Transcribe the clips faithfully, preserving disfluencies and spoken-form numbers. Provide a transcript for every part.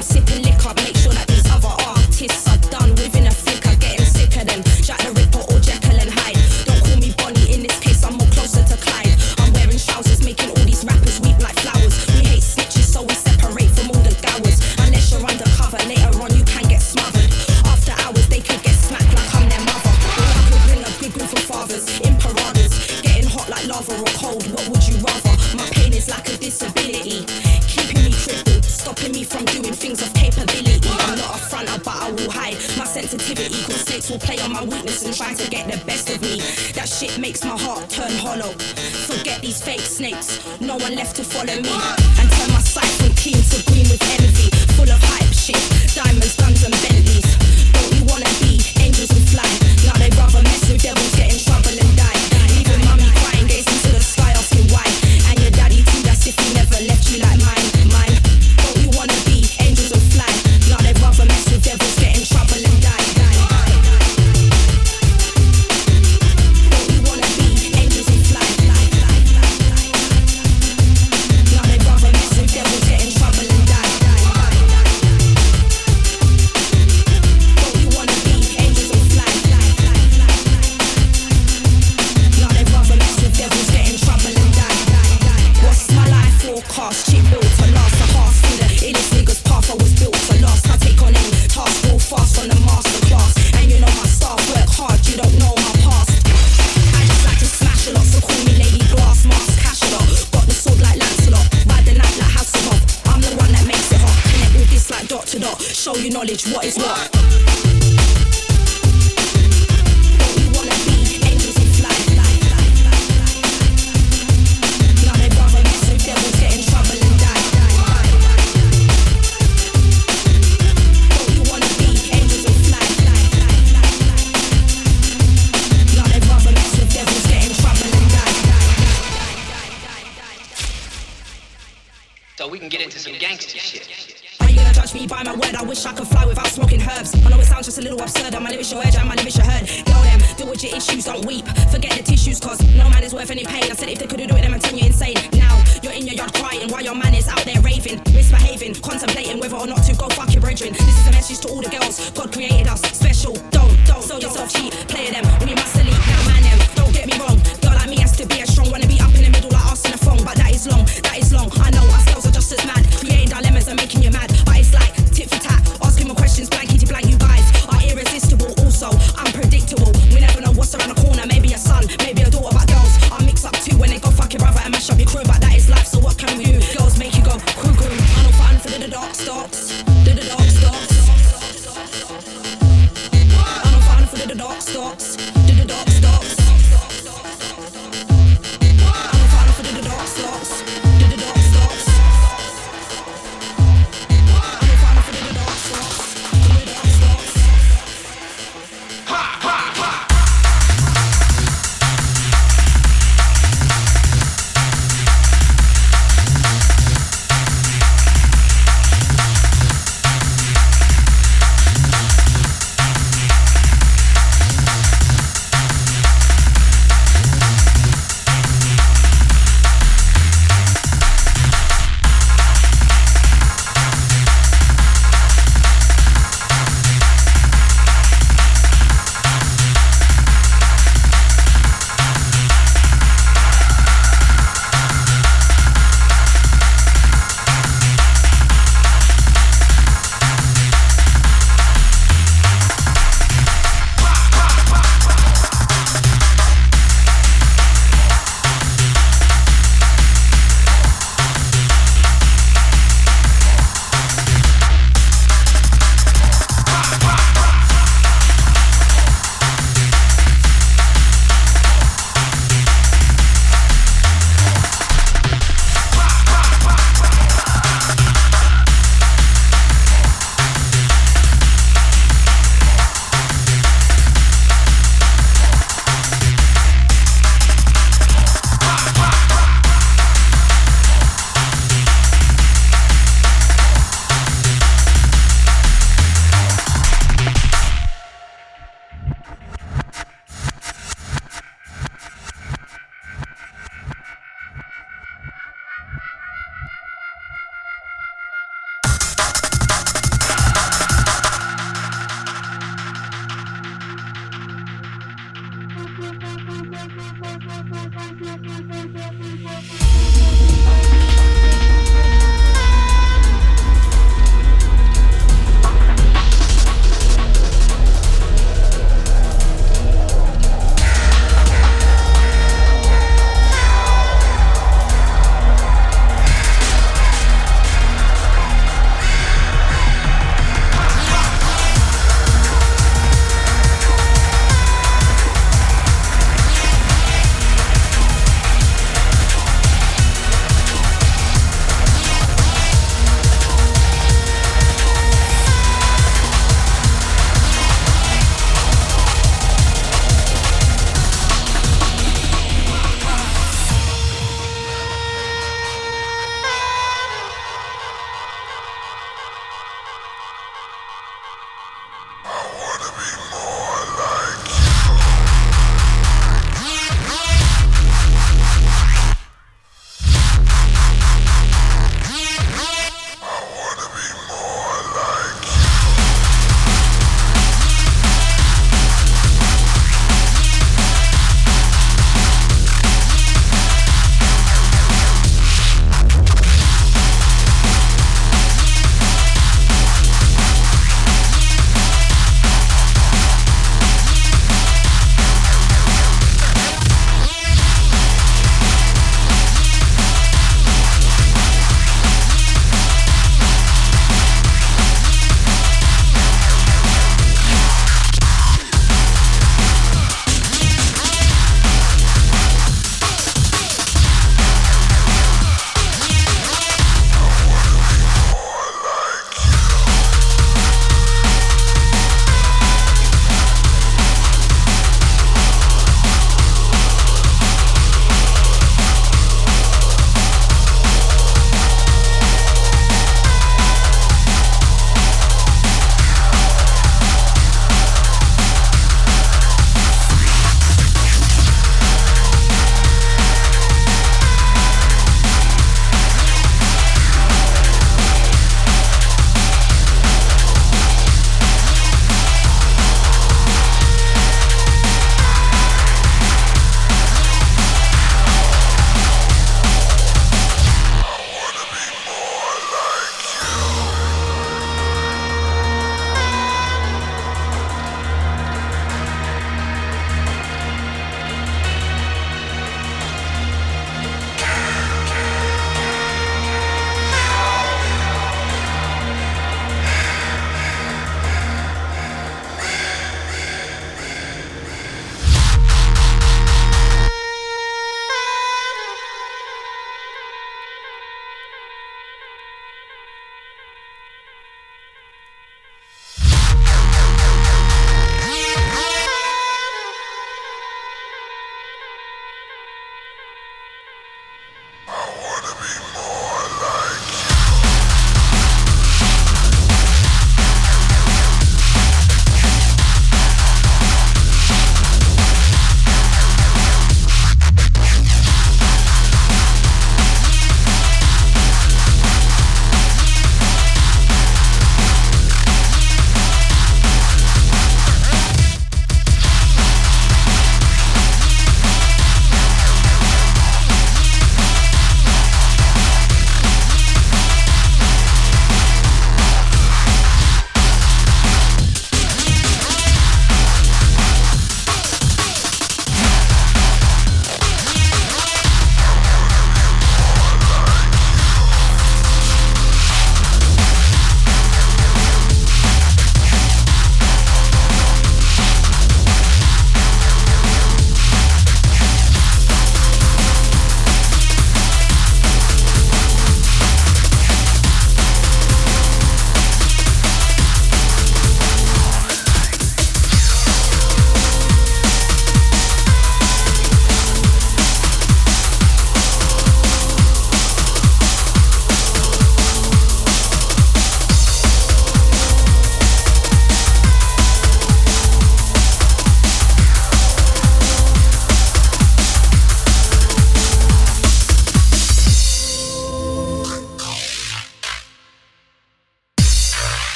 I'm sipping liquor, make sure that these other artists are done within a flicker, getting sicker than Jack the Ripper or Jekyll and Hyde. Don't call me Bonnie, in this case I'm more closer to Clyde. I'm wearing trousers, making all these rappers weep like flowers. We hate snitches, so we separate from all the gowers. Unless you're undercover, later on you can get smothered. After hours they could get smacked like I'm their mother. Or I could bring a big group of fathers in paradas, getting hot like lava or cold, what would you rather? My pain is like a disability, keeping me crippled, stopping me from doing things of capability. I'm not a fronter, but I will hide my sensitivity, cause snakes will play on my weakness and try to get the best of me. That shit makes my heart turn hollow. Forget these fake snakes, no one left to follow me. And turn my sight from clean to green with envy, full of hype shit, diamonds, guns and Bentleys. Don't you wanna be angels and fly? Now they rather mess with devils, get in trouble and die. Even mummy crying, gazing to the sky asking why. And your daddy too, that's if he never left you like mine, mine. Don't you wanna be angels and fly? Now they rather mess with devils, get in trouble and die. Don't you wanna be angels and fly? Now they rather mess with devils, get in trouble and die. Don't you wanna be angels and fly? Now they rather mess with devils, get in trouble and die. What's my life forecast? Shit built to last, a half through the illest niggas path I was built to last. I take on any task, real fast on the masterclass. And you know my staff work hard, you don't know my past. I just like to smash a lot, so call me Lady Glass, Mask, cash a lot. Got the sword like Lancelot, ride the night like Hasselhoff. I'm the one that makes it hot, connect with this like dot to dot. Show you knowledge, what is what. Don't you wanna be angels and fly? Now they rather mess with devils, get in trouble and die. Don't you wanna be angels and fly? Now they rather mess with devils, get in trouble and die. So we can get into some gangster shit. Are you gonna judge me by my word? I wish I could fly without smoking herbs. I know it sounds just a little absurd. I'm a lyrics your urge, I'm a lyrics your herd. Girl them, deal with your issues, don't weep. Forget the tissues, cause no man is worth any pain. I said if they couldn't do it, then I'd turn you insane. Now, you're in your yard crying while your man is out there raving, misbehaving, contemplating whether or not to go fuck your brethren. This is a message to all the girls. God created us special. Don't, don't sell yourself cheap. Play them when you must elite. Now man them, don't get me wrong. Girl like me has to be a strong. Wanna be up in the middle like us in a phone. But that is long, that is long. I know us girls are just as mad. Creating dilemmas and making you mad. But it's like tit for tat. Asking more questions, blankety blank. You guys are irresistible. Also unpredictable. We never know what's around the corner. Maybe a son, maybe a daughter. But girls are mix up too when they go fuck your brother and mash up your crew. But that is life, so what can we do? Girls make you go cuckoo. I know fun for the dark stocks. Do the dark stocks. I know fun for the dark stocks. Do the dark stocks. I know fun for the dark stocks. Do the dark stocks. I know fun for the dark stocks. Do the dark stocks. Ha ha ha!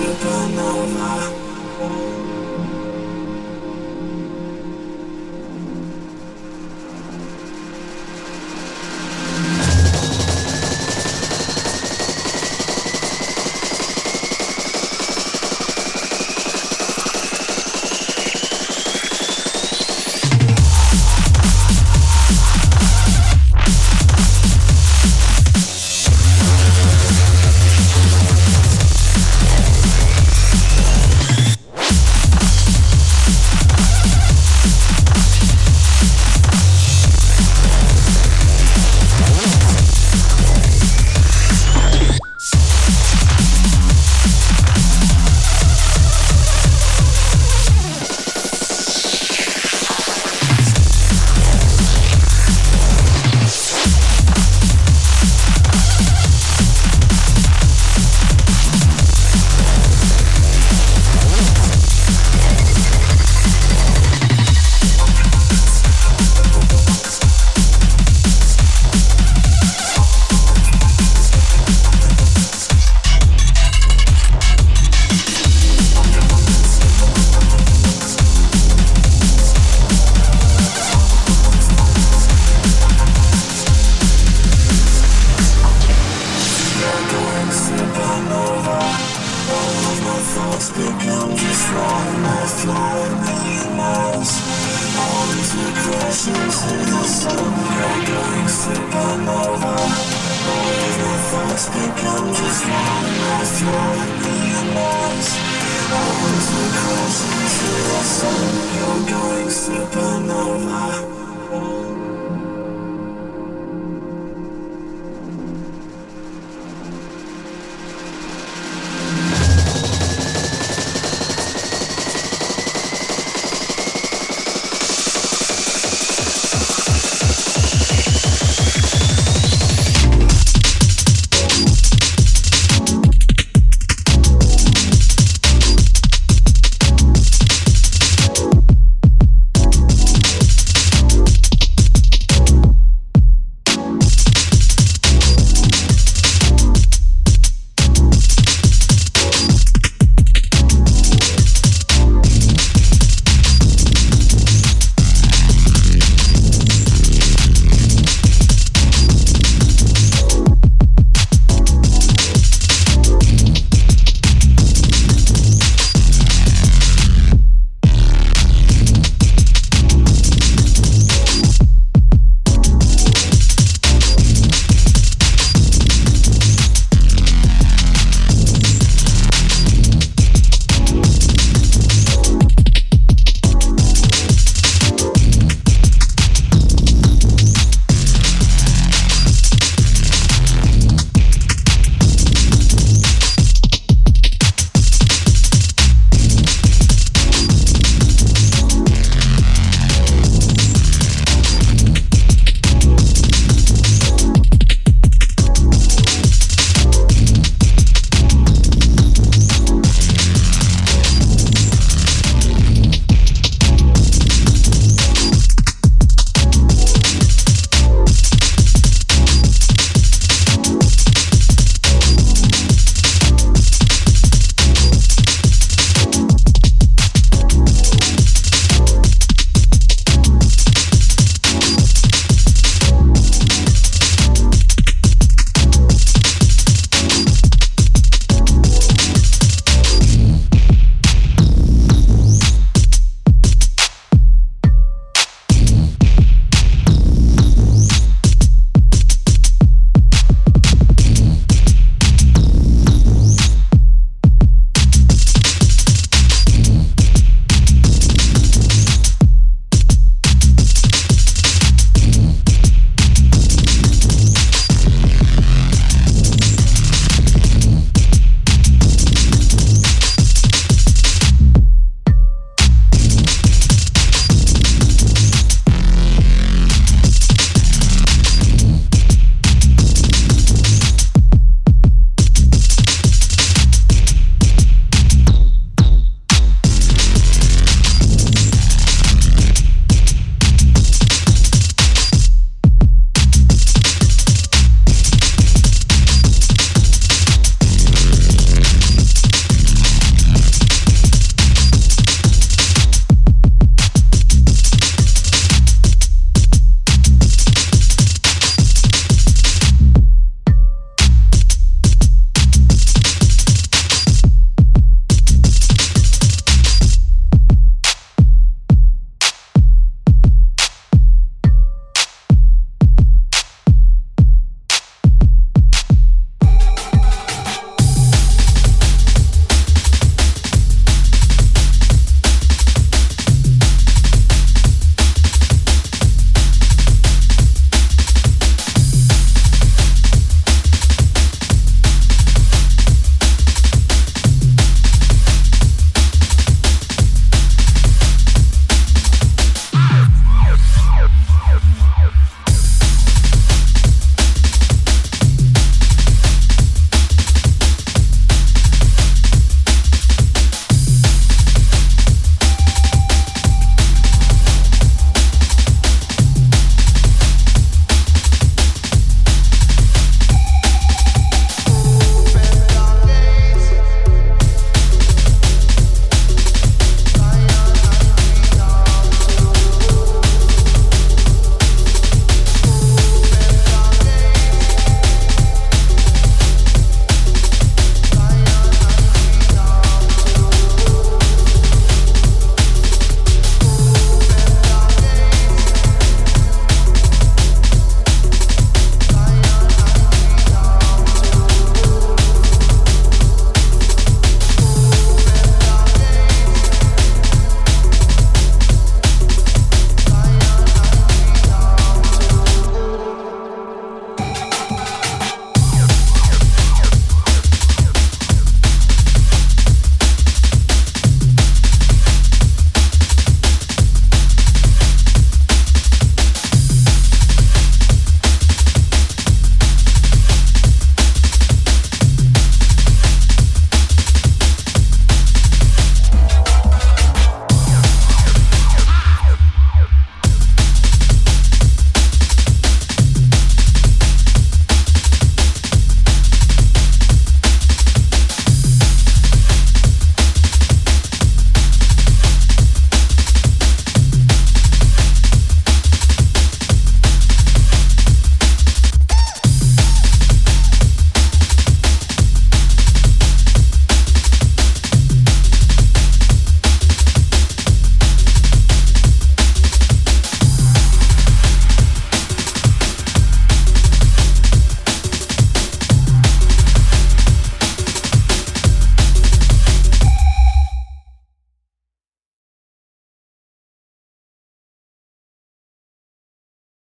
You're going supernova.